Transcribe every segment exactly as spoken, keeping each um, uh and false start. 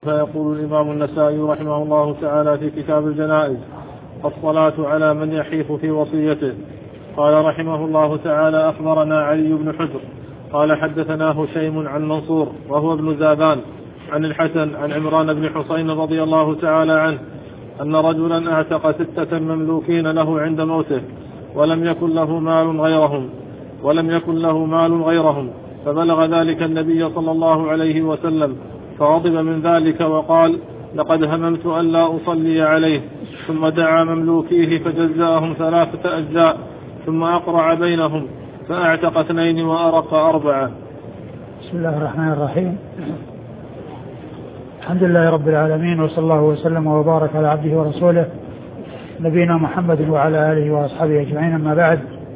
فيقول الإمام النسائي رحمه الله تعالى في كتاب الجنائز: الصلاة على من يحيف في وصيته. قال رحمه الله تعالى: أخبرنا علي بن حجر قال حدثنا هشيم عن منصور وهو ابن زابان عن الحسن عن عمران بن حسين رضي الله تعالى عنه أن رجلا اعتق ستة مملوكين له عند موته ولم يكن له مال غيرهم ولم يكن له مال غيرهم فبلغ ذلك النبي صلى الله عليه وسلم فغضب من ذلك وقال: لقد هممت أن لا أصلي عليه. ثم دعا مملوكيه فجزاهم ثلاثة أجزاء ثم أقرع بينهم فأعتق اثنين وأرق أربعة. بسم الله الرحمن الرحيم. الحمد لله رب العالمين، وصلى الله وسلم وبارك على عبده ورسوله نبينا محمد وعلى آله وأصحابه أجمعين. أما بعد،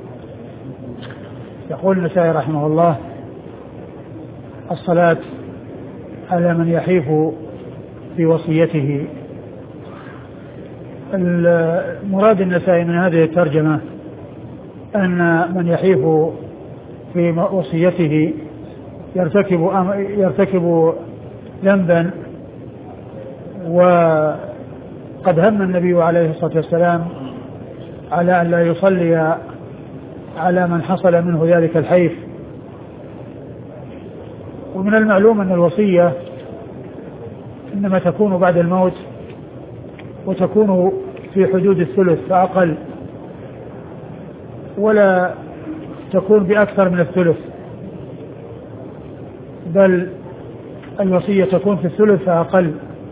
يقول النسائي رحمه الله: الصلاة على من يحيف في وصيته. المراد النسائي من هذه الترجمة أن من يحيف في وصيته يرتكب يرتكب ذنبا، وقد هم النبي عليه الصلاة والسلام على أن لا يصلي على من حصل منه ذلك الحيف. ومن المعلوم أن الوصية إنما تكون بعد الموت، وتكون في حدود الثلث فأقل، ولا تكون بأكثر من الثلث، بل الوصية تكون في الثلث فأقل.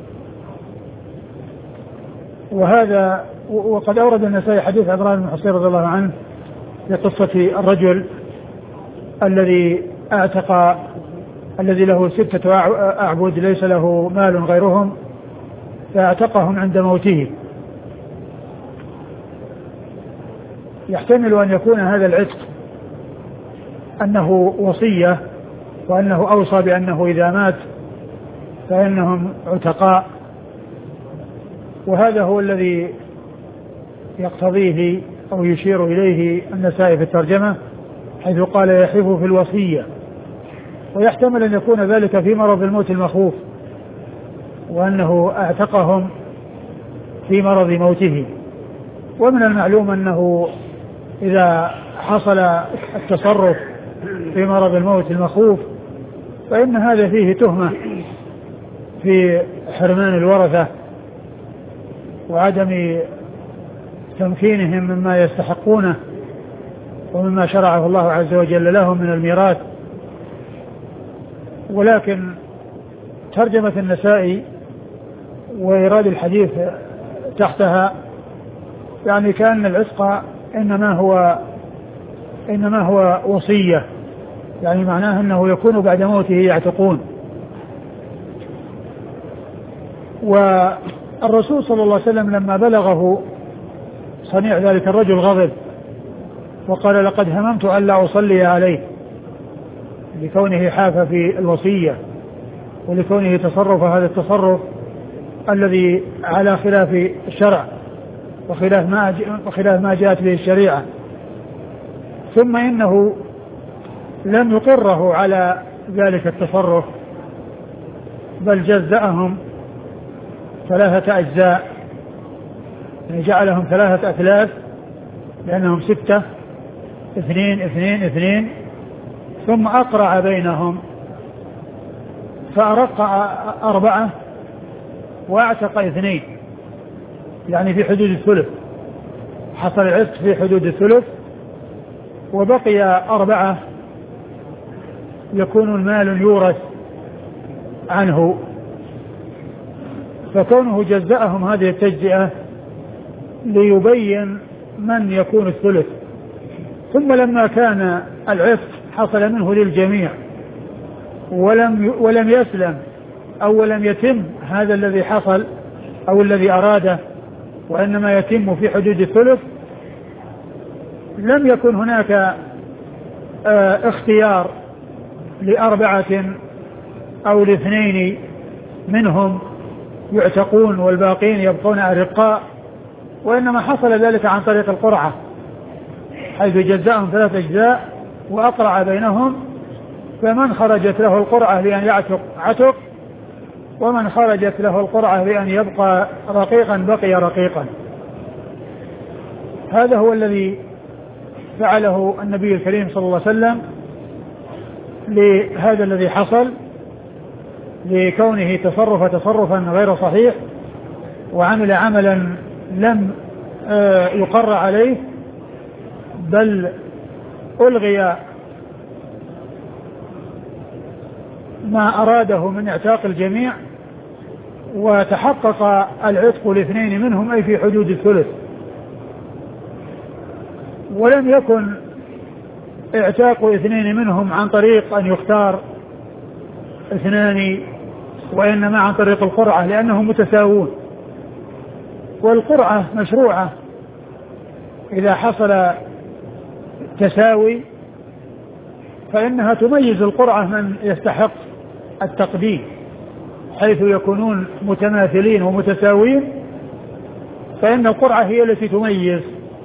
وهذا وقد أورد النسائي حديث عمران بن حسين رضي الله عنه في قصة الرجل الذي اعتق الذي له ستة أعبد ليس له مال غيرهم فاعتقهم عند موته. يحتمل أن يكون هذا العتق أنه وصية، وأنه أوصى بأنه إذا مات فإنهم عتقاء، وهذا هو الذي يقتضيه أو يشير إليه النسائي في الترجمة حيث قال يحيف في الوصية. ويحتمل أن يكون ذلك في مرض الموت المخوف، وأنه اعتقهم في مرض موته. ومن المعلوم أنه إذا حصل التصرف في مرض الموت المخوف فإن هذا فيه تهمة في حرمان الورثة وعدم تمكينهم مما يستحقونه ومما شرعه الله عز وجل لهم من الميراث. ولكن ترجمة النسائي وإيراد الحديث تحتها يعني كأن العتق إنما هو إنما هو وصية، يعني معناه أنه يكون بعد موته يعتقون. والرسول صلى الله عليه وسلم لما بلغه صنيع ذلك الرجل غضب وقال: لقد هممت أن لا أصلي عليه، لكونه حاف في الوصية ولكونه تصرف هذا التصرف الذي على خلاف الشرع وخلاف ما وخلاف ما جاءت به الشريعة. ثم إنه لم يقره على ذلك التصرف، بل جزأهم ثلاثة أجزاء، يعني جعلهم ثلاثة أثلاث لأنهم ستة، اثنين اثنين اثنين، ثم أقرع بينهم فأرق أربعة وأعتق اثنين، يعني في حدود الثلث. حصل العتق في حدود الثلث، وبقي أربعة يكون المال يورث عنه. فكونه جزأهم هذه التجزئة ليبين من يكون الثلث. ثم لما كان العتق حصل منه للجميع ولم ولم يسلم أو ولم يتم هذا الذي حصل أو الذي أراده، وإنما يتم في حدود الثلث، لم يكن هناك اه اختيار لأربعة أو لاثنين منهم يعتقون والباقين يبقون أرقاء، وإنما حصل ذلك عن طريق القرعة، حيث جزاهم ثلاثة أجزاء وأقرع بينهم، فمن خرجت له القرعة لأن يعتق عتق، ومن خرجت له القرعة بأن يبقى رقيقا بقي رقيقا. هذا هو الذي فعله النبي الكريم صلى الله عليه وسلم لهذا الذي حصل، لكونه تصرف تصرفا غير صحيح وعمل عملا لم يقر عليه، بل ألغي ما أراده من اعتاق الجميع وتحقق العتق لاثنين منهم أي في حدود الثلث، ولم يكن اعتاق اثنين منهم عن طريق أن يختار اثنان، وإنما عن طريق القرعة لأنهم متساوون. والقرعة مشروعة إذا حصل تساوي فإنها تميز القرعة من يستحق التقديم، حيث يكونون متماثلين ومتساوين فإن القرعة هي التي تميز.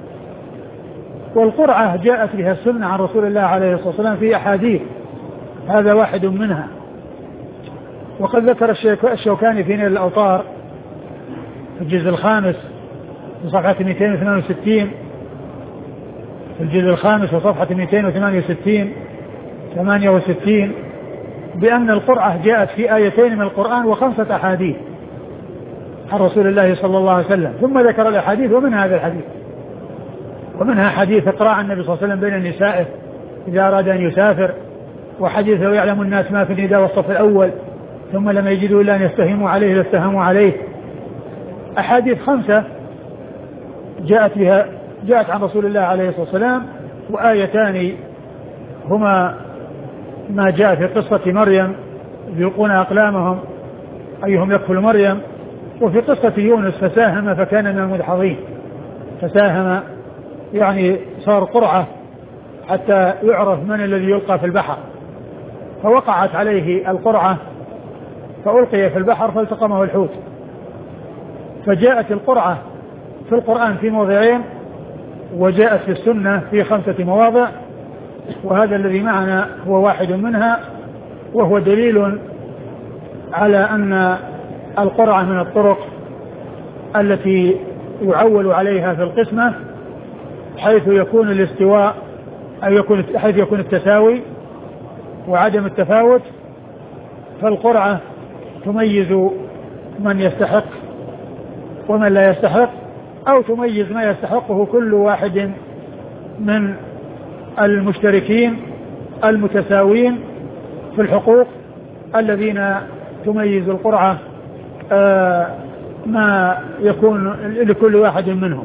والقرعة جاءت بها السنة عن رسول الله عليه الصلاة والسلام في أحاديث، هذا واحد منها. وقد ذكر الشوكاني في نيل الأوطار في الجزء الخامس في صفحة مئتين وثمانية وستين في الجزء الخامس وصفحة مئتين وثمانية وستين ثمانية وستين بأن القرعة جاءت في آيتين من القرآن وخمسة أحاديث عن رسول الله صلى الله عليه وسلم، ثم ذكر الأحاديث ومنها هذا الحديث، ومنها حديث إقراع النبي صلى الله عليه وسلم بين نسائه إذا أراد أن يسافر، وحديث لو يعلم الناس ما في النداء والصف الأول ثم لم يجدوا إلا أن يستهموا عليه لاستهموا عليه. أحاديث خمسة جاءت بها جاءت عن رسول الله عليه الصلاة والسلام، وآيتان هما ما جاء في قصة مريم يلقون أقلامهم أيهم يكفل مريم، وفي قصة يونس فساهم فكان من المدحضين، فساهم يعني صار قرعة حتى يعرف من الذي يلقى في البحر، فوقعت عليه القرعة فألقي في البحر فالتقمه الحوت. فجاءت القرعة في القرآن في موضعين، وجاءت في السنة في خمسة مواضع، وهذا الذي معنا هو واحد منها، وهو دليل على أن القرعة من الطرق التي يعول عليها في القسمة، حيث يكون الاستواء أو يكون حيث يكون التساوي وعدم التفاوت، فالقرعة تميز من يستحق ومن لا يستحق، أو تميز ما يستحقه كل واحد من المشتركين المتساوين في الحقوق الذين تميز القرعة آه ما يكون لكل واحد منهم.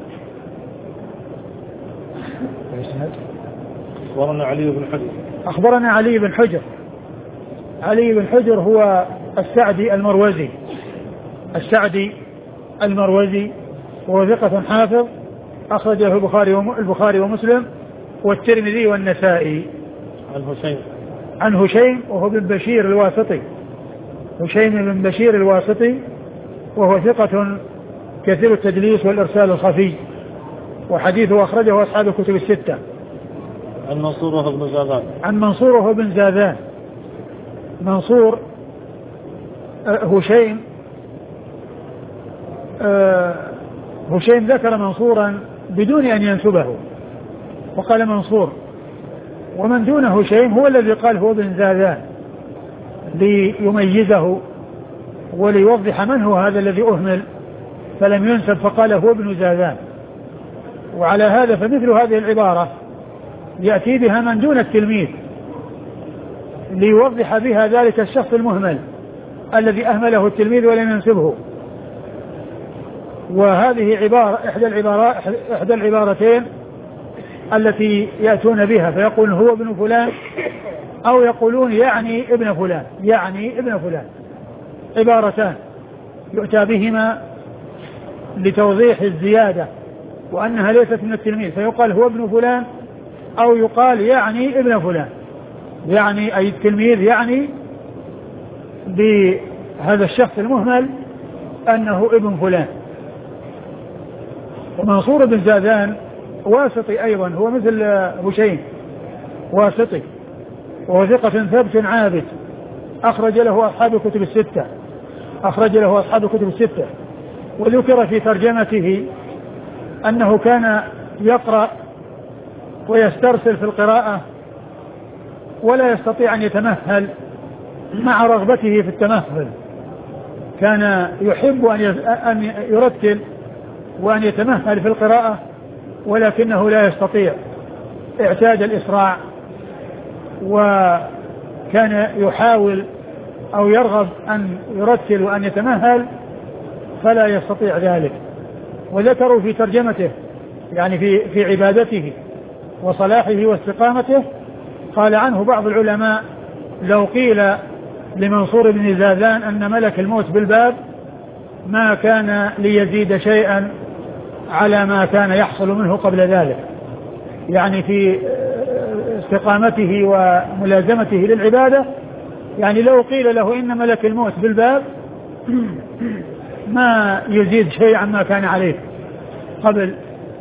أخبرنا علي بن حجر أخبرنا علي بن حجر علي بن حجر هو السعدي المروزي السعدي المروزي وهو ثقة حافظ، أخرجه البخاري البخاري ومسلم والترمذي والنسائي. عن هشيم عن هشيم وهو بن بشير الواسطي هشيم بن بشير الواسطي وهو ثقة كثير التدليس والإرسال الخفي، وحديثه أخرجه أصحاب الكتب الستة. عن منصور وهو بن زاذان عن منصور وهو بن زاذان منصور هشيم هشيم ذكر منصورا بدون أن ينسبه وقال منصور، ومن دون هشيم هو الذي قال هو بن زاذان ليميزه وليوضح من هو هذا الذي أهمل فلم ينسب فقال هو ابن زاذان. وعلى هذا فمثل هذه العبارة يأتي بها من دون التلميذ ليوضح بها ذلك الشخص المهمل الذي أهمله التلميذ ولم ينسبه. وهذه عبارة إحدى العبارات إحدى العبارتين التي يأتون بها، فيقول هو ابن فلان أو يقولون يعني ابن فلان يعني ابن فلان عبارتان يؤتى بهما لتوضيح الزيادة وأنها ليست من التلميذ، فيقال هو ابن فلان أو يقال يعني ابن فلان، يعني أي التلميذ يعني بهذا الشخص المهمل أنه ابن فلان. ومنصور بن زاذان واسطي أيضا، هو مثل هشيم واسطي، وهو ثقة ثبت عابد، أخرج له أصحاب الكتب الستة. أخرج له أصحاب الكتب الستة. وذكر في ترجمته أنه كان يقرأ ويسترسل في القراءة ولا يستطيع أن يتمهل مع رغبته في التمهل، كان يحب أن يرتل وأن يتمهل في القراءة ولكنه لا يستطيع، اعتاد الإسراع، وكان يحاول أو يرغب أن يرتل وأن يتمهل فلا يستطيع ذلك. وذكروا في ترجمته يعني في في عبادته وصلاحه واستقامته، قال عنه بعض العلماء لو قيل لمنصور بن زاذان أن ملك الموت بالباب ما كان ليزيد شيئا على ما كان يحصل منه قبل ذلك، يعني في استقامته وملازمته للعبادة. يعني لو قيل له إن ملك الموت بالباب ما يزيد شيئا عما كان عليه قبل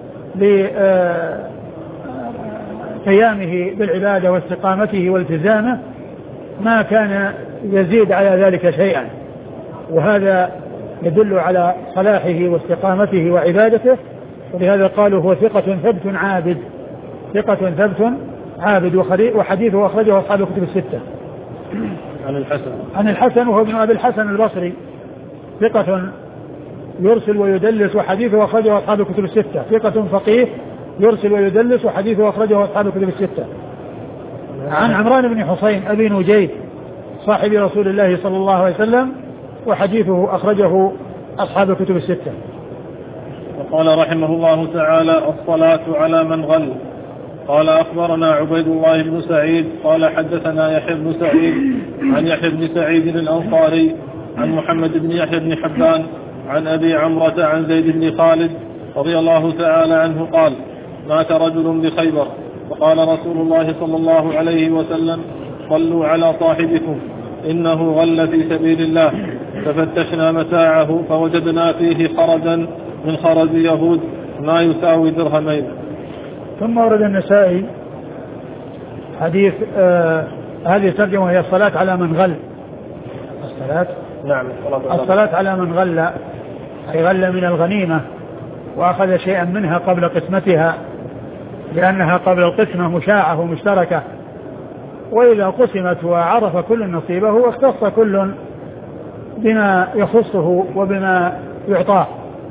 لقيامه بالعبادة واستقامته والتزامه، ما كان يزيد على ذلك شيئا. وهذا يدل على صلاحه واستقامته وعبادته، ولهذا قالوا هو ثقة ثبت عابد، ثقة ثبت عابد. وحديثه أخرجه أصحاب الكتب الستة. عن الحسن عن الحسن وهو ابن أبي الحسن البصري ثقة يرسل ويدلس، وحديثه أخرجه أصحاب الكتب الستة. ثقة فقيه يرسل ويدلس، وحديثه أخرجه أصحاب الكتب الستة. عن عمران بن حسين أبي نجيد صاحب رسول الله صلى الله عليه وسلم، وحديثه أخرجه أصحاب الكتب الستة. وقال رحمه الله تعالى: الصلاة على من غل. قال أخبرنا عبيد الله بن سعيد قال حدثنا يحيى بن سعيد عن يحيى بن سعيد الأنصاري عن محمد بن يحيى بن حبان عن أبي عمرة عن زيد بن خالد رضي الله تعالى عنه قال: مات رجل بخيبر فقال رسول الله صلى الله عليه وسلم: صلوا على صاحبكم إنه غل في سبيل الله. ففتشنا متاعه فوجدنا فيه خرزا من خرز يهود ما يساوي درهمين. ثم ورد النسائي حديث آه هذه الترجمة وهي الصلاة على من غل. الصلاة نعم الصلاة على من غل أي غل من الغنيمة وأخذ شيئا منها قبل قسمتها، لأنها قبل القسمة مشاعة ومشتركة، وإذا قسمت وعرف كل نصيبه اختص كل بما يخصه وبما يعطاه.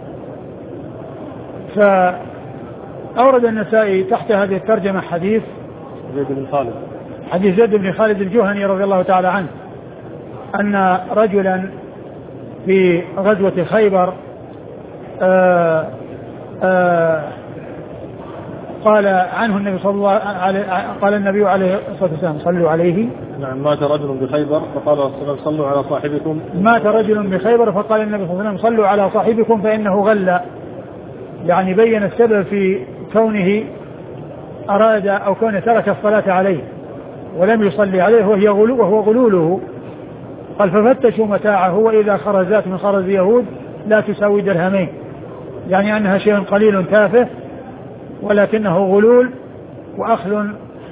فأورد النسائي تحت هذه الترجمة حديث زيد بن خالد حديث زيد بن خالد الجهني رضي الله تعالى عنه أن رجلا في غزوة خيبر آآ آآ قال عنه النبي صلى الله عليه قال النبي عليه الصلاة والسلام: صلوا عليه. نعم. مات رجل بخيبر فقال صلى الله عليه وسلم: صلوا على صاحبكم. مات رجل بخيبر فقال النبي صلى الله عليه وسلم: صلوا على صاحبكم فإنه غل. يعني بين السبب في كونه أراد أو كونه ترك الصلاة عليه ولم يصلي عليه وهي غلو وهو غلوله. قال: ففتشوا متاعه وإذا خرزات من خرز يهود لا تساوي درهمين، يعني أنها شيء قليل تافه ولكنه غلول وأخذ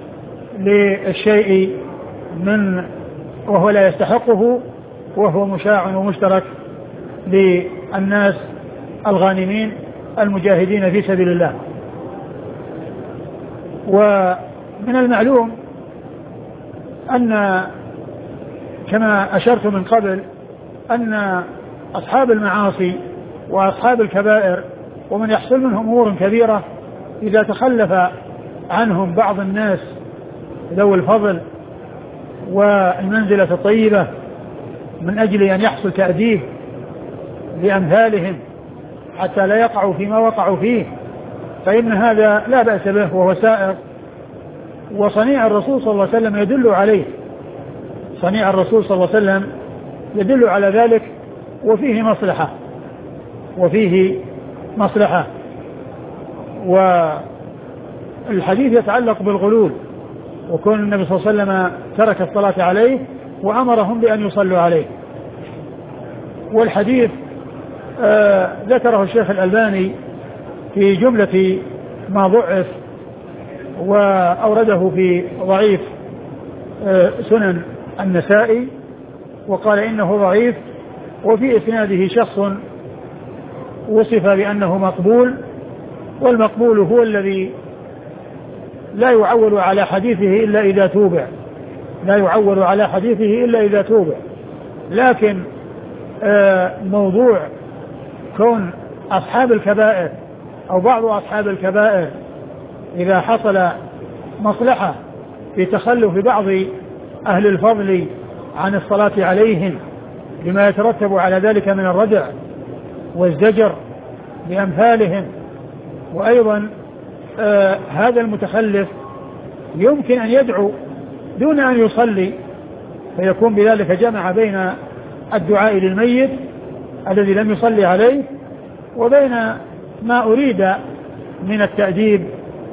للشيء من وهو لا يستحقه، وهو مشاع ومشترك للناس الغانمين المجاهدين في سبيل الله. ومن المعلوم أن كما أشرت من قبل أن أصحاب المعاصي وأصحاب الكبائر ومن يحصل منهم أمور كبيرة إذا تخلف عنهم بعض الناس ذوي الفضل والمنزلة الطيبة من أجل أن يحصل تأديب لأمثالهم حتى لا يقعوا فيما وقعوا فيه، فإن هذا لا بأس به وهو سائر. وصنيع الرسول صلى الله عليه وسلم يدل عليه، صنيع الرسول صلى الله عليه وسلم يدل على ذلك، وفيه مصلحة وفيه مصلحة. والحديث يتعلق بالغلول، وكون النبي صلى الله عليه وسلم ترك الصلاة عليه وأمرهم بأن يصلوا عليه. والحديث آه ذكره الشيخ الألباني في جملة ما ضعف، وأورده في ضعيف آه سنن النسائي، وقال إنه ضعيف وفي إسناده شخص وصف بأنه مقبول، والمقبول هو الذي لا يعول على حديثه إلا إذا توبع لا يعول على حديثه إلا إذا توبع لكن موضوع كون أصحاب الكبائر أو بعض أصحاب الكبائر إذا حصل مصلحة في تخلف بعض أهل الفضل عن الصلاة عليهم بما يترتب على ذلك من الردع والزجر بأمثالهم، وأيضا آه هذا المتخلف يمكن أن يدعو دون أن يصلي، فيكون بذلك جمع بين الدعاء للميت الذي لم يصلي عليه وبين ما أريد من التأديب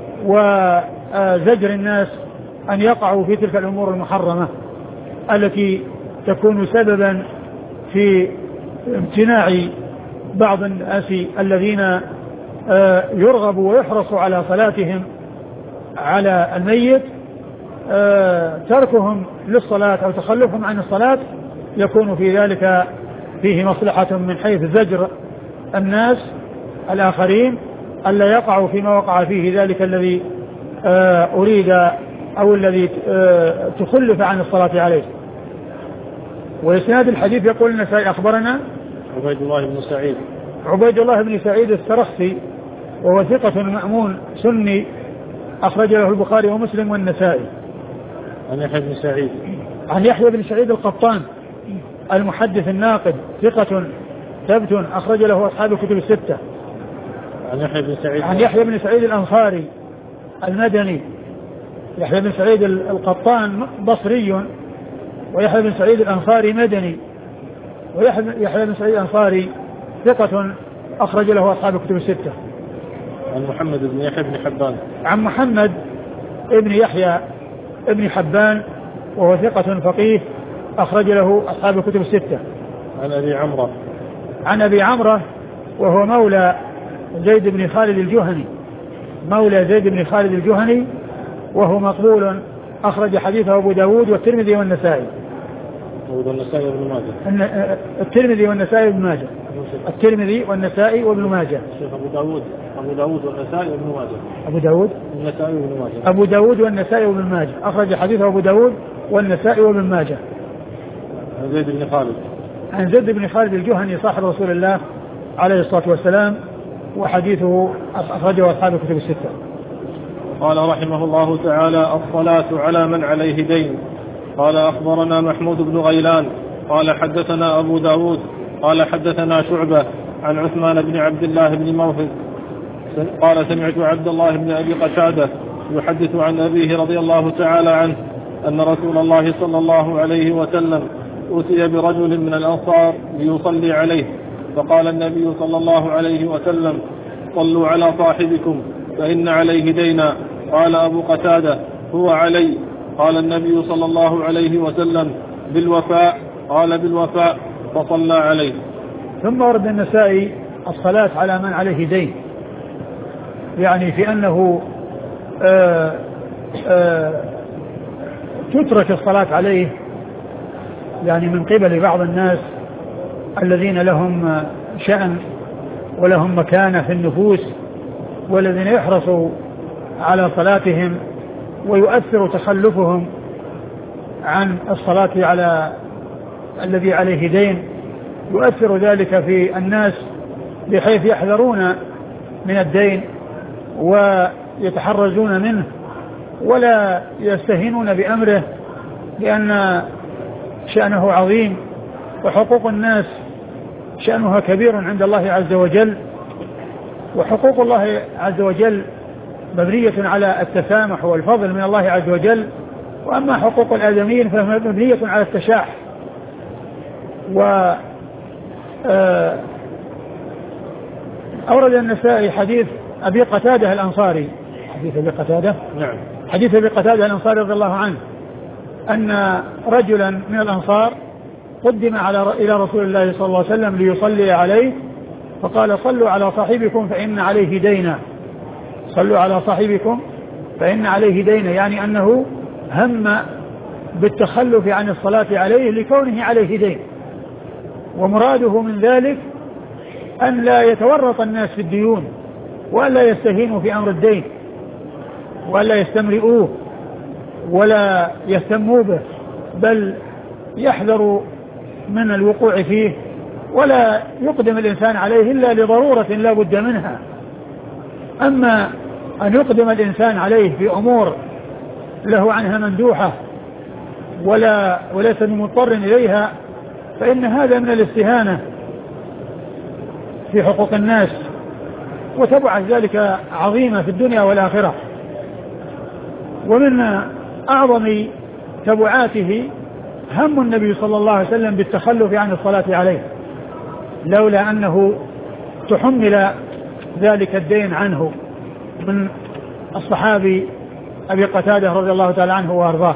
وزجر الناس أن يقعوا في تلك الأمور المحرمة التي تكون سببا في امتناع بعض الناس الذين يرغب ويحرص على صلاتهم على الميت، تركهم للصلاة أو تخلفهم عن الصلاة يكون في ذلك فيه مصلحة من حيث زجر الناس الآخرين ألا يقعوا فيما وقع فيه ذلك الذي أريد أو الذي تخلف عن الصلاة عليه. وإسناد الحديث يقول النسائي أخبرنا عبيد الله بن سعيد عبيد الله بن سعيد السرخسي وهو ثقة مأمون سني أخرج له البخاري ومسلم والنسائي. عن يحيى بن سعيد عن يحيى بن سعيد القطان المحدث الناقد ثقة ثبت أخرج له أصحاب الكتب الستة. عن يحيى بن سعيد عن يحيى بن سعيد الأنصاري المدني. يحيى بن سعيد القطان بصري ويحيى بن سعيد الأنصاري مدني، ويحيى بن سعيد الأنصاري ثقة أخرج له أصحاب الكتب الستة. عن محمد بن يحيى بن حبان عن محمد ابن يحيى ابن حبان وهو ثقة فقيه أخرج له أصحاب الكتب الستة. عن أبي عمرو عن أبي عمرو وهو مولى زيد بن خالد الجهني مولى زيد بن خالد الجهني وهو مقبول أخرج حديثه أبو داود والترمذي والنسائي. والنسائي وابن ماجه. الترمذي والنسائي وابن ماجه. الترمذي والنسائي وابن ماجه. الشيخ أبو داود أبو داود والنسائي وابن ماجه. أبو داود والنسائي وابن ماجه. أبو داود والنسائي وابن ماجه أخرج حديثه أبو داود والنسائي وابن ماجه. عن زيد بن خالد عن زيد بن خالد الجهني صاحب رسول الله عليه الصلاة والسلام وحديثه أخرجه أصحاب الكتب الستة. قال رحمه الله تعالى: الصلاة على من عليه دين. قال أخبرنا محمود بن غيلان قال حدثنا أبو داود قال حدثنا شعبة عن عثمان بن عبد الله بن موهب قال سمعت عبد الله بن أبي قتادة يحدث عن أبيه رضي الله تعالى عنه أن رسول الله صلى الله عليه وسلم أتي برجل من الأنصار ليصلي عليه، فقال النبي صلى الله عليه وسلم: صلوا على صاحبكم فإن عليه دينا. قال أبو قتادة: هو علي. قال النبي صلى الله عليه وسلم: بالوفاء. قال: بالوفاء. فصلى عليه. ثم ورد النسائي الصلاة على من عليه دين، يعني في أنه آآ آآ تترك الصلاة عليه يعني من قبل بعض الناس الذين لهم شأن ولهم مكانة في النفوس والذين يحرصوا على صلاتهم ويؤثر تخلفهم عن الصلاة على الذي عليه دين، يؤثر ذلك في الناس بحيث يحذرون من الدين ويتحرزون منه ولا يستهينون بأمره لأن شأنه عظيم وحقوق الناس شأنها كبير عند الله عز وجل، وحقوق الله عز وجل مبنية على التسامح والفضل من الله عز وجل، وأما حقوق الآدميين فهي مبنية على التشاح. و أورد النسائي حديث أبي قتادة الأنصاري حديث أبي قتادة نعم حديث أبي قتادة الأنصاري رضي الله عنه أن رجلا من الأنصار قدم على إلى رسول الله صلى الله عليه وسلم ليصلي عليه، فقال: صلوا على صاحبكم فإن عليه دينا. صلوا على صاحبكم فإن عليه دينا، يعني أنه هم بالتخلف عن الصلاة عليه لكونه عليه دين، ومراده من ذلك أن لا يتورط الناس في الديون، وأن لا يستهينوا في أمر الدين، وأن لا يستمرئوه ولا يهتموا به، بل يحذروا من الوقوع فيه، ولا يقدم الإنسان عليه إلا لضرورة لا بد منها. أما أن يقدم الإنسان عليه في أمور له عنها مندوحة ولا وليس مضطر إليها، فإن هذا من الاستهانة في حقوق الناس، وتبعث ذلك عظيمة في الدنيا والآخرة. ومن أعظم تبعاته هم النبي صلى الله عليه وسلم بالتخلف عن الصلاة عليه، لولا أنه تحمل ذلك الدين عنه من الصحابي أبي قتادة رضي الله تعالى عنه وأرضاه.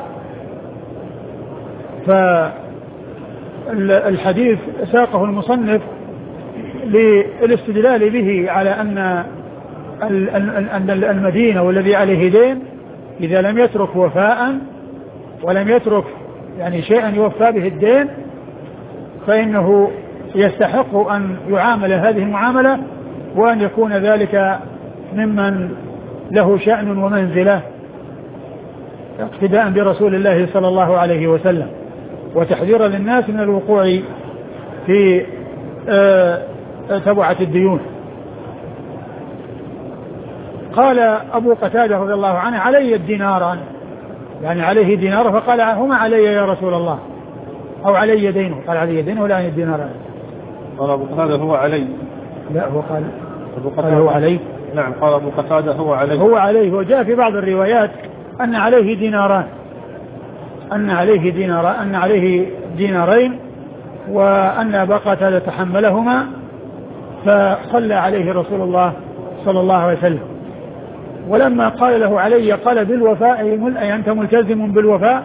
فالحديث ساقه المصنف للاستدلال به على أن المدينة والذي عليه دين إذا لم يترك وفاء ولم يترك يعني شيئا يوفى به الدين فإنه يستحق أن يعامل هذه المعاملة، وأن يكون ذلك ممن له شأن ومنزلة اقتداء برسول الله صلى الله عليه وسلم، وتحذيرا للناس من الوقوع في تبعة الديون. قال أبو قتادة رضي الله عنه علي الديناران، يعني عليه دينار، فقال هما علي يا رسول الله، أو علي دينه، قال علي دينه ولا علي الديناران. قال أبو قتادة هو علي، لا هو قال أبو قال هو علي. نعم قال أبو قتادة هو علي، هو عليه. وجاء في بعض الروايات أن عليه ديناران، أن عليه ديناران أن عليه دينارين، وأن أبا قتادة تحملهما فصلى عليه رسول الله صلى الله عليه وسلم. ولما قال له علي قال بالوفاء، أي أنت ملتزم بالوفاء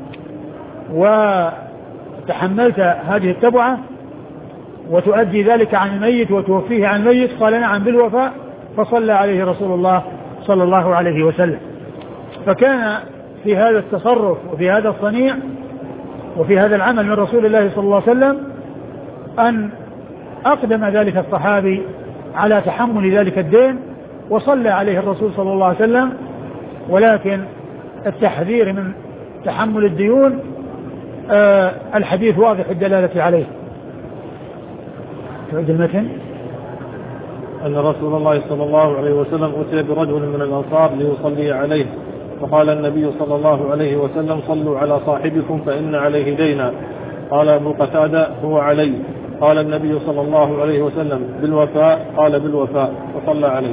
وتحملت هذه التبعة وتؤدي ذلك عن الميت وتوفيه عن الميت؟ قال نعم بالوفاء، فصلى عليه رسول الله صلى الله عليه وسلم. فكان في هذا التصرف وفي هذا الصنيع وفي هذا العمل من رسول الله صلى الله عليه وسلم أن أقدم ذلك الصحابي على تحمل ذلك الدين وصلى عليه الرسول صلى الله عليه وسلم. ولكن التحذير من تحمل الديون آه الحديث واضح الدلالة عليه. تعيد المتن. أن رسول الله صلى الله عليه وسلم أتي برجل من الأنصار ليصلي عليه، فقال النبي صلى الله عليه وسلم صلوا على صاحبكم فإن عليه دينا. قال أبو قتادة هو علي. قال النبي صلى الله عليه وسلم بالوفاء؟ قال بالوفاء، فصلى عليه.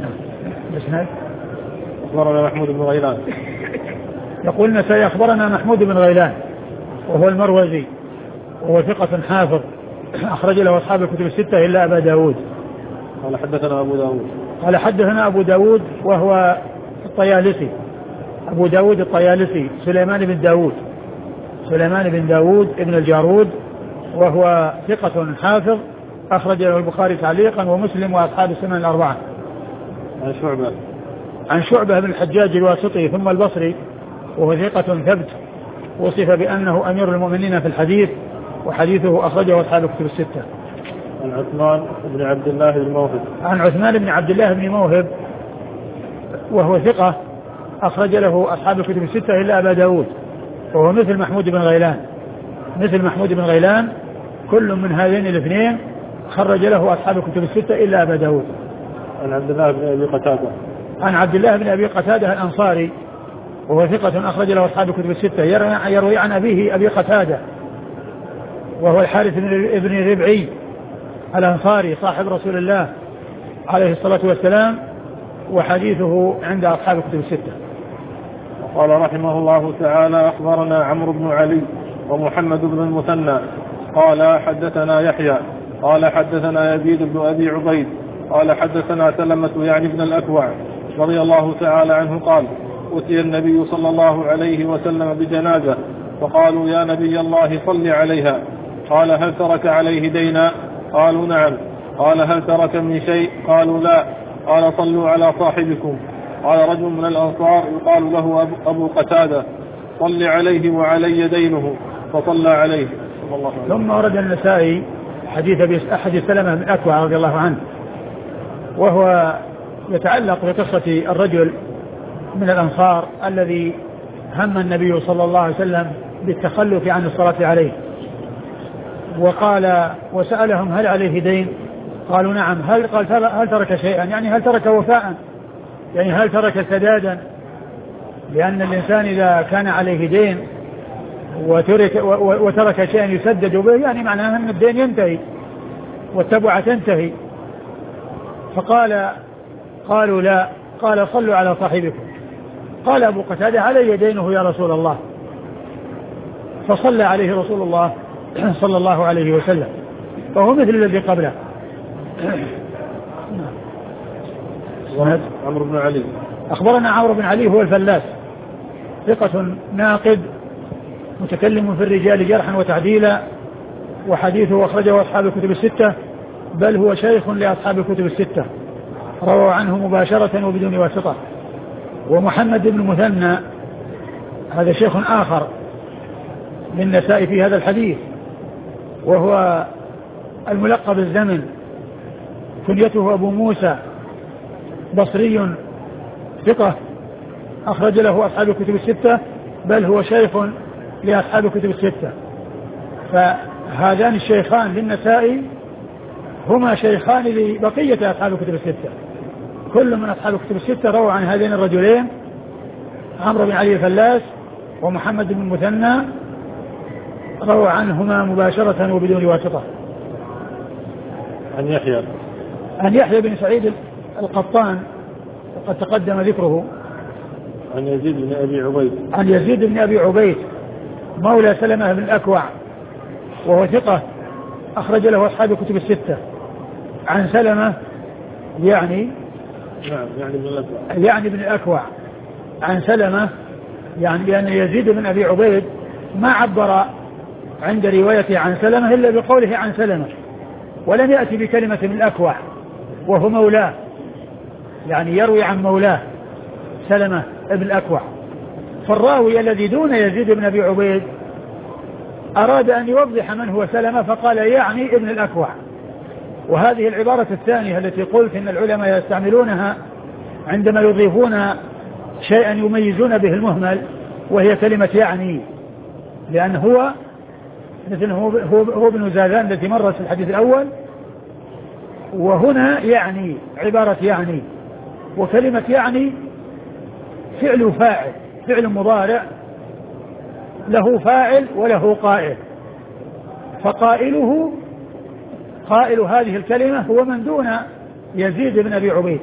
أخبرنا محمود بن غيلان. يقول النسائي أخبرنا محمود بن غيلان وهو المروزي وهو ثقة حافظ أخرج له أصحاب الكتب الستة إلا أبا داود. قال حدثنا أبو داود. قال حدثنا أبو داود وهو الطيالسي، أبو داود الطيالسي سليمان بن داود سليمان بن داود ابن الجارود، وهو ثقة حافظ أخرج له البخاري تعليقا ومسلم وأصحاب السنن الأربعة. عن شعبة عن شعبة بن الحجاج الواسطي ثم البصري، وهو ثقة ثبت وصف بأنه أمير المؤمنين في الحديث، وحديثه أخرجه أصحاب الكتب الستة. عن عثمان بن عبد الله بن موهب عن عثمان بن عبد الله بن موهب وهو ثقة أخرج له أصحاب الكتب الستة إلا أبا داود، وهو مثل محمود بن غيلان مثل محمود بن غيلان كل من هذين الاثنين خرج له أصحاب الكتب الستة إلا أبا داود. عن عبد الله بن أبي قتادة عن عبد الله بن أبي قتادة الأنصاري وهو ثقة أخرج له أصحاب الكتب الستة، يروي عن أبيه أبي قتادة وهو الحارث بن ربعي الأنصاري صاحب رسول الله عليه الصلاة والسلام، وحديثه عند أصحاب الكتب الستة. قال رحمه الله تعالى أخبرنا عمرو بن علي ومحمد بن المثنى قال حدثنا يحيى قال حدثنا يزيد بن أبي عبيد قال حدثنا سلمة يعني بن الأكوع رضي الله تعالى عنه قال أتي النبي صلى الله عليه وسلم بجنازة فقالوا يا نبي الله صل عليها. قال هل ترك عليه دينا؟ قالوا نعم. قال هل ترك من شيء؟ قالوا لا. قال صلوا على صاحبكم. قال رجل من الأنصار يقال له أبو قتادة صل عليه وعلي دينه، فصلى عليه. ثم ورد النسائي حديث حديث سلمة بن الأكوع رضي الله عنه، وهو يتعلق بقصة الرجل من الأنصار الذي هم النبي صلى الله عليه وسلم بالتخلف عن الصلاة عليه، وقال وسألهم هل عليه دين؟ قالوا نعم. هل قال هل ترك شيئا؟ يعني هل ترك وفاء؟ يعني هل ترك سدادا؟ لأن الإنسان إذا كان عليه دين وترك, وترك شيئا يسدد به يعني معناه أن الدين ينتهي والتبعة تنتهي. فقال قالوا لا. قال صلوا على صاحبكم. قال أبو قتادة علي دينه يا رسول الله، فصلى عليه رسول الله صلى الله عليه وسلم، فهو مثل الذي قبله. عمرو بن علي. أخبرنا عمرو بن علي هو الفلاس، ثقة ناقد متكلم في الرجال جرحا وتعديلا، وحديثه أخرجه أصحاب الكتب الستة، بل هو شيخ لأصحاب الكتب الستة، رووا عنه مباشرة وبدون واسطة. ومحمد بن مثنى هذا شيخ آخر للنسائي في هذا الحديث، وهو الملقب الزمن، كنيته أبو موسى، بصري ثقة، أخرج له أصحاب الكتب الستة، بل هو شيخ لأصحاب الكتب الستة. فهذان الشيخان للنسائي هما شيخان لبقية أصحاب الكتب الستة، كل من أصحاب الكتب الستة رووا عن هذين الرجلين، عمرو بن علي الفلاس ومحمد بن مثنى، رووا عنهما مباشرة وبدون واسطة. عن يحيى عن يحيى بن سعيد القطان وقد تقدم ذكره. عن يزيد بن أبي عبيد. عن يزيد بن أبي عبيد مولى سلمة بن الأكوع، وهو ثقة، أخرج له أصحاب الكتب الستة. عن سلمة يعني نعم يعني بن الأكوع يعني بن الأكوع عن سلمة، يعني لأن يزيد بن أبي عبيد ما عبر عند روايته عن سلمة إلا بقوله عن سلمة، ولم يأتي بكلمة من الأكوع وهو مولاه، يعني يروي عن مولاه سلمة ابن الأكوع. فالراوي الذي دون يزيد بن أبي عبيد أراد أن يوضح من هو سلمة فقال يعني ابن الأكوع. وهذه العبارة الثانية التي قلت إن العلماء يستعملونها عندما يضيفون شيئا يميزون به المهمل، وهي كلمة يعني، لأن هو مثل هو, هو ابن زاذان التي مرت في الحديث الأول، وهنا يعني عبارة يعني، وكلمة يعني فعل فاعل، فعل مضارع له فاعل وله قائل، فقائله قائل هذه الكلمة هو من دون يزيد بن أبي عبيد،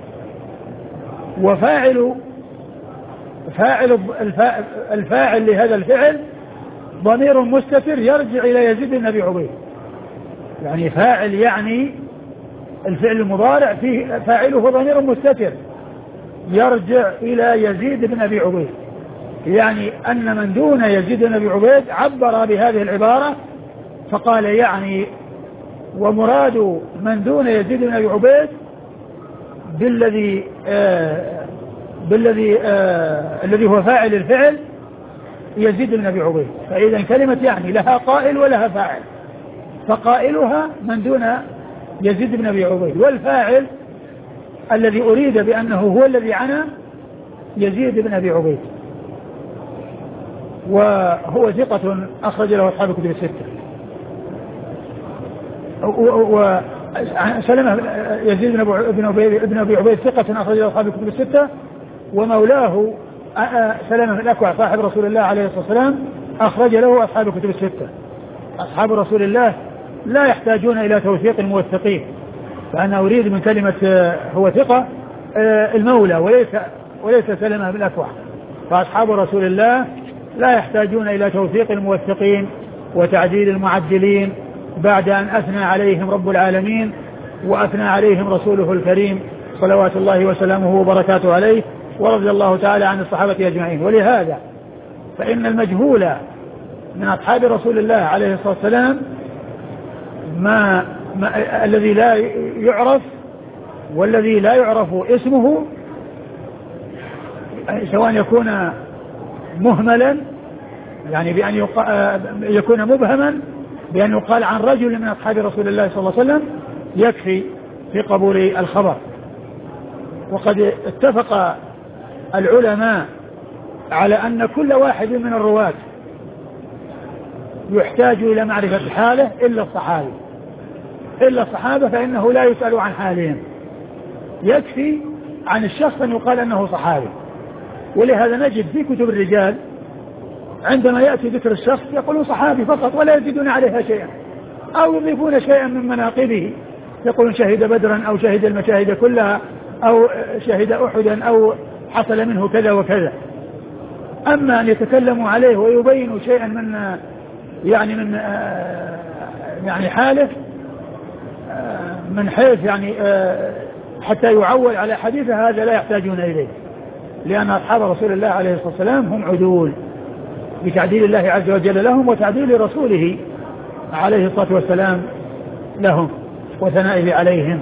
وفاعل فاعل الفاعل لهذا الفعل ضمير مستتر يرجع إلى يزيد بن أبي عبيد. يعني فاعل يعني الفعل المضارع فيه فاعله ضمير مستتر يرجع إلى يزيد بن أبي عبيد، يعني أن من دون يزيد بن أبي عبيد عبر بهذه العبارة فقال يعني، ومراد من دون يزيد بن أبي عبيد بالذي آه بالذي آه الذي هو فاعل الفعل يزيد بن أبي عبيد. فإذا كلمة يعني لها قائل ولها فاعل، فقائلها من دون يزيد بن أبي عبيد، والفاعل الذي أريد بأنه هو الذي عنى يزيد بن أبي عبيد، وهو ثقة أخرج له أصحاب الكتب الستة. وسلمة يزيد بن أبي عبيد ثقة أخرج له أصحاب الكتب الستة، ومولاه سلمة الأكوع صاحب رسول الله عليه الصلاة والسلام أخرج له أصحاب الكتب الستة. أصحاب رسول الله لا يحتاجون إلى توثيق الموثقين، فأنا أريد من كلمة هو ثقة المولى وليس وليس سلمة بالأكوع. فأصحاب رسول الله لا يحتاجون إلى توثيق الموثقين وتعديل المعدلين بعد أن أثنى عليهم رب العالمين وأثنى عليهم رسوله الكريم صلوات الله وسلامه وبركاته عليه، ورضي الله تعالى عن الصحابة أجمعين. ولهذا فإن المجهول من أصحاب رسول الله عليه الصلاة والسلام ما, ما الذي لا يعرف والذي لا يعرف اسمه، سواء يكون مهملا يعني بأن يكون مبهما بأنه قال عن رجل من أصحاب رسول الله صلى الله عليه وسلم يكفي في قبول الخبر. وقد اتفق العلماء على أن كل واحد من الرواة يحتاج إلى معرفة حاله إلا الصحابي، إلا الصحابة فإنه لا يسأل عن حالهم، يكفي عن الشخص أن يقال أنه صحابي. ولهذا نجد في كتب الرجال عندما يأتي ذكر الشخص يقولون صحابي فقط ولا يزيدون عليها شيئا، أو يضيفون شيئا من مناقبه، يقولون شهد بدرا أو شهد المشاهد كلها أو شهد أحدا أو حصل منه كذا وكذا. أما أن يتكلموا عليه ويبينوا شيئا من يعني من يعني حاله من حيث يعني حتى يعول على حديثه، هذا لا يحتاجون إليه، لأن أصحاب رسول الله عليه الصلاة والسلام هم عدول بتعديل الله عز وجل لهم وتعديل رسوله عليه الصلاة والسلام لهم وثنائه عليهم.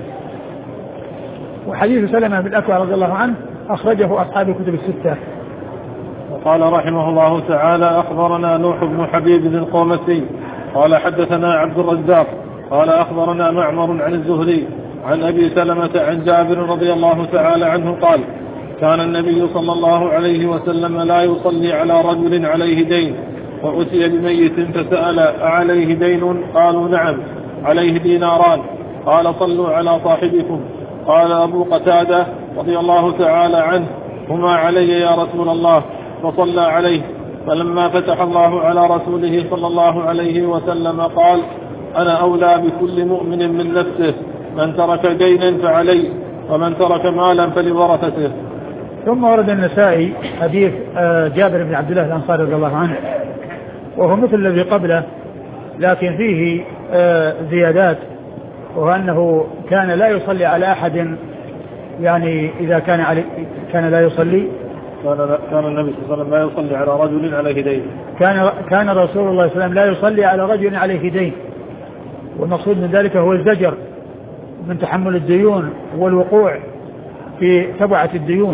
وحديث سلمة بن الأكوع رضي الله عنه أخرجه أصحاب الكتب الستة. وقال رحمه الله تعالى: أخبرنا نوح بن حبيب القومسي قال حدثنا عبد الرزاق قال أخبرنا معمر عن الزهري عن أبي سلمة عن جابر رضي الله تعالى عنه قال: كان النبي صلى الله عليه وسلم لا يصلي على رجل عليه دين، وأتي بميت فسأل: أعليه دين؟ قالوا: نعم، عليه ديناران. قال: صلوا على صاحبكم. قال أبو قتادة رضي الله تعالى عنه: هما علي يا رسول الله، فصلى عليه. فلما فتح الله على رسوله صلى الله عليه وسلم قال: أنا أولى بكل مؤمن من نفسه، من ترك دينا فعليه، ومن ترك مالا فلورثته. ثم ورد النسائي حديث جابر بن عبد الله الأنصاري رضي الله عنه، وهو مثل الذي قبله لكن فيه زيادات، وهو أنه كان لا يصلي على أحد، يعني إذا كان علي كان لا يصلي كان كان النبي صلى الله عليه وسلم لا يصلي على رجل عليه دين. كان كان رسول الله صلى الله عليه وسلم لا يصلي على رجل عليه دين، والمقصود من ذلك هو الزجر من تحمل الديون والوقوع في تبعة الديون.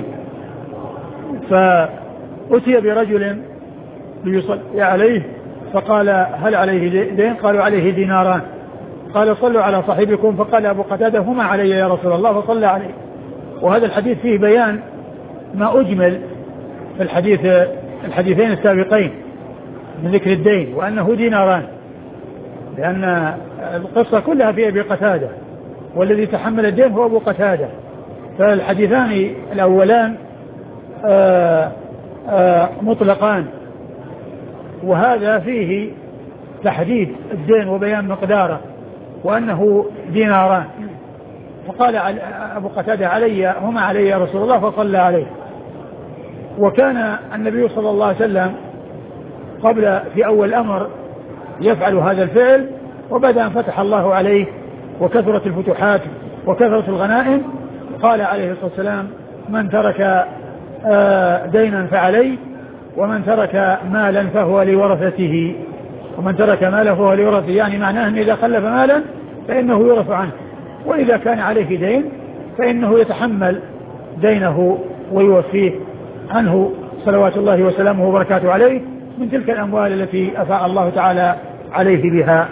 فأتي برجل ليصلي عليه فقال: هل عليه دين؟ قالوا: عليه ديناران. قال: صلوا على صاحبكم. فقال أبو قتادة: هما علي يا رسول الله، فصلى عليه. وهذا الحديث فيه بيان ما أجمل في الحديث الحديثين السابقين من ذكر الدين، وأنه ديناران، لأن القصة كلها في أبي قتادة، والذي تحمل الدين هو أبو قتادة. فالحديثان الأولان آآ آآ مطلقان، وهذا فيه تحديد الدين وبيان مقداره وأنه ديناران. فقال أبو قتادة: علي هما علي يا رسول الله، فصلى عليه. وكان النبي صلى الله عليه وسلم قبل في أول الأمر يفعل هذا الفعل، وبعد أن فتح الله عليه وكثرت الفتوحات وكثرت الغنائم قال عليه الصلاة والسلام: من ترك دينا فعليه، ومن ترك مالا فهو لورثته. ومن ترك ماله فهو لورثته، يعني معناه أن إذا خلف مالا فإنه يورث عنه، وإذا كان عليه دين فإنه يتحمل دينه ويوفيه عنه صلوات الله وسلامه وبركاته عليه من تلك الأموال التي أفاء الله تعالى عليه بها.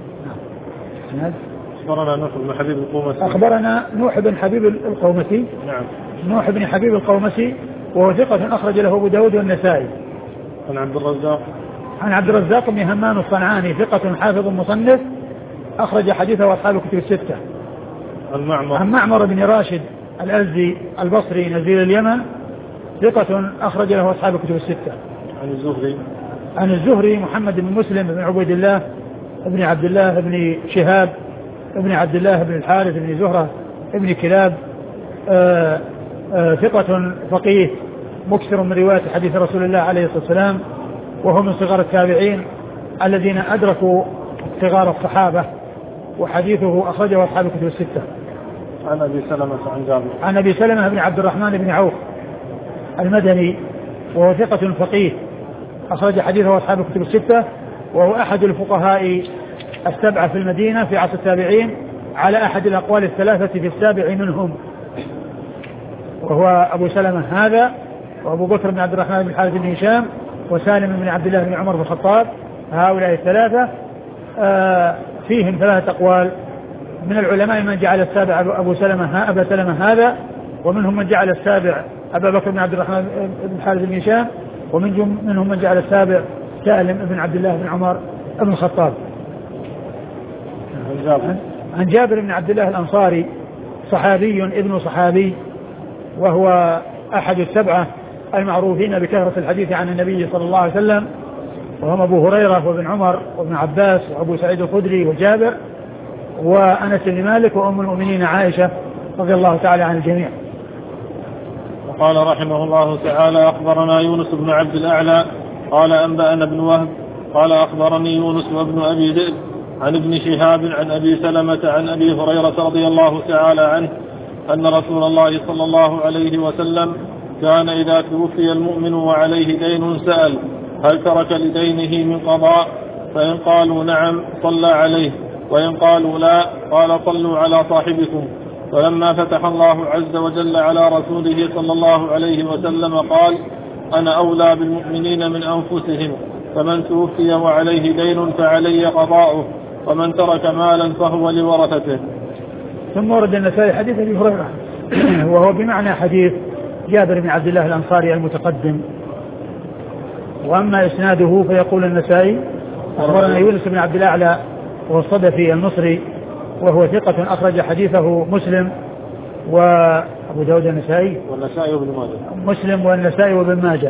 أخبرنا نوح بن حبيب القومسي أخبرنا نوح بن حبيب القومسي نعم نوح بن حبيب القومسي وهو ثقة أخرج له أبو داود والنسائي. عن عبد الرزاق عن عبد الرزاق بن همام الصنعاني ثقة حافظ مصنف أخرج حديثه أصحاب الكتب الستة. عن معمر عن معمر بن راشد الأزدي البصري نزيل اليمن ثقة أخرج له أصحاب الكتب الستة. عن الزهري عن الزهري محمد بن مسلم بن عبيد الله ابن عبد الله بن شهاب ابن عبد الله بن الحارث بن زهرة ابن كلاب آآ آآ ثقة فقيه مكثر من رواية حديث رسول الله عليه الصلاة والسلام، وهو من صغار التابعين الذين أدركوا صغار الصحابة، وحديثه أخرجه أصحاب الكتب الستة. عن أبي سلمة عن جابر عن أبي سلمة بن عبد الرحمن بن عوف المدني وهو ثقة فقيه أخرج حديثه أصحاب الكتب الستة، وهو أحد الفقهاء السبعة في المدينة في عصر التابعين على أحد الأقوال الثلاثة في السابع منهم، وهو أبو سلمة هذا وأبو بكر بن عبد الرحمن بن الحارث بن هشام وسالم بن عبد الله بن عمر بن الخطاب. هؤلاء الثلاثة آه فيهم ثلاثة أقوال من العلماء من جعل السابع أبو سلمة أبا سلمة هذا، ومنهم من جعل السابع أبا بكر بن عبد الرحمن بن حارث بن هشام، ومنهم من جعل السابع سالم بن عبد الله بن عمر بن الخطاب. عن جابر بن عبد الله الأنصاري صحابي ابن صحابي، وهو أحد السبعة المعروفين بكثرة الحديث عن النبي صلى الله عليه وسلم، وهم أبو هريرة وابن عمر وابن عباس وأبو سعيد الخدري وجابر وأنس بن مالك وأم المؤمنين عائشة رضي الله تعالى عن الجميع. وقال رحمه الله تعالى: أخبرنا يونس بن عبد الأعلى قال أنبأنا ابن وهب قال أخبرني يونس وابن أبي ذئب عن ابن شهاب عن أبي سلمة عن أبي هريرة رضي الله تعالى عنه أن رسول الله صلى الله عليه وسلم كان إذا توفي المؤمن وعليه دين سأل: هل ترك لدينه من قضاء؟ فإن قالوا نعم صلى عليه، وإن قالوا لا قال: صلوا على صاحبكم. ولما فتح الله عز وجل على رسوله صلى الله عليه وسلم قال: أنا أولى بالمؤمنين من أنفسهم، فمن توفي وعليه دين فعلي قضاؤه، ومن ترك مالا فهو لورثته. ثم ورد النسائي حديث أبي هريرة وهو بمعنى حديث جابر بن عبد الله الأنصاري المتقدم. وأما إسناده فيقول النسائي: أخبرنا يونس بن عبد الأعلى والصدفي المصري وهو ثقة أخرج حديثه مسلم وأبو داود النسائي والنسائي وابن ماجه مسلم والنسائي وابن ماجه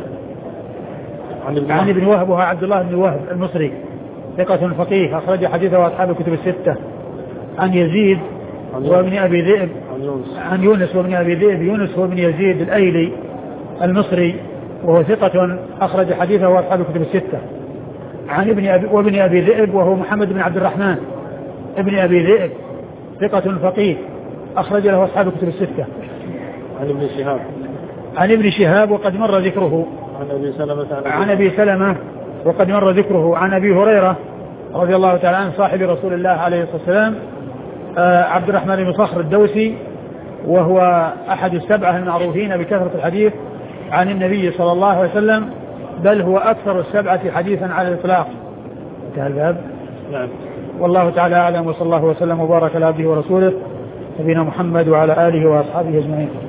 عن ابن, عن ابن وهب وهو عبد الله بن وهب المصري ثقة فقيه أخرج حديثه أصحاب الكتب الستة. عن يزيد وابن أبي ذئب عن يونس, عن يونس وابن أبي ذئب يونس وابن يزيد الأيلي المصري وهو ثقة أخرج حديثه أصحاب الكتب الستة. عن ابن أبي وابن أبي ذئب وهو محمد بن عبد الرحمن ابن أبي ذئب ثقة فقيه أخرج له أصحاب الكتب الستة. عن ابن شهاب عن ابن شهاب وقد مر ذكره. عن أبي سلمة عن أبي سلمة وقد مر ذكره. عن أبي هريرة رضي الله تعالى عنه صاحب رسول الله عليه الصلاة والسلام آه عبد الرحمن بن صخر الدوسي، وهو أحد السبعة المعروفين بكثرة الحديث عن النبي صلى الله عليه وسلم، بل هو أكثر السبعة حديثا على الإطلاق. انتهى الباب. نعم. والله تعالى أعلم، وصلى الله وسلم وبارك على عبده ورسوله نبينا محمد وعلى آله وأصحابه أجمعين.